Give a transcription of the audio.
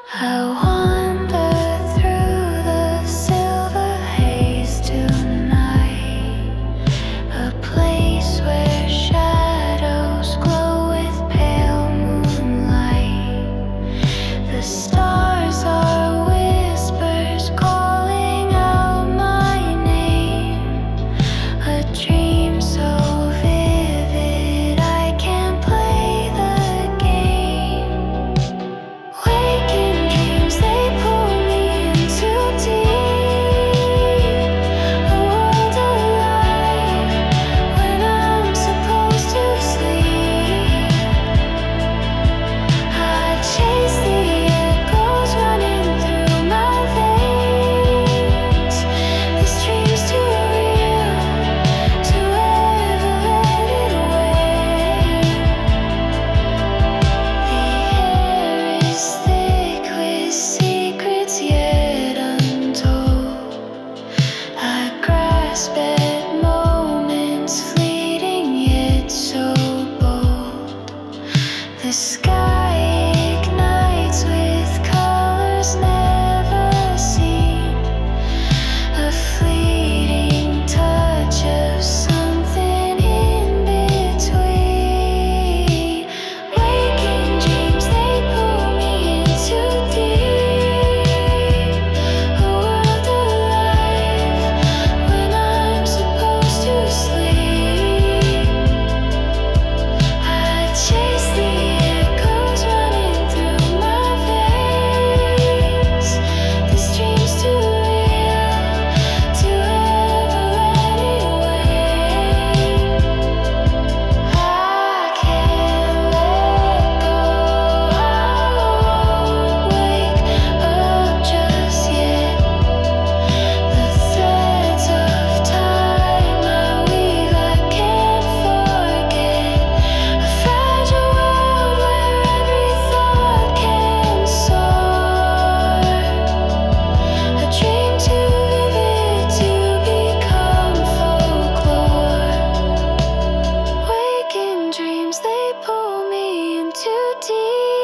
I wander through the silver haze tonight, a place where shadows glow with pale moonlight. The stars are whispers calling out my name, a dream so vivid I can't play the game. Waking dreams, they pull me in too deep, a world alive when I'm supposed to sleep. I chase the echoes running through my veins. This dream's too real to ever let it away. The air is thick with secrets yet untold. I grasp at moments fleeting yet so bold. The sky ignites with colors never seen, a fleeting touch of something in between. Waking dreams, they pull me in too deep, a world alive when I'm supposed to sleep. I chase the echoes running through my veins. This dream's too real to ever let it away. I can't let go. I won't wake up just yet. The threads of time I weave, I can't forget. A fragile world where every thought can soar. A dream too vivid to become folklore. Waking dreams, they pull me in too deep.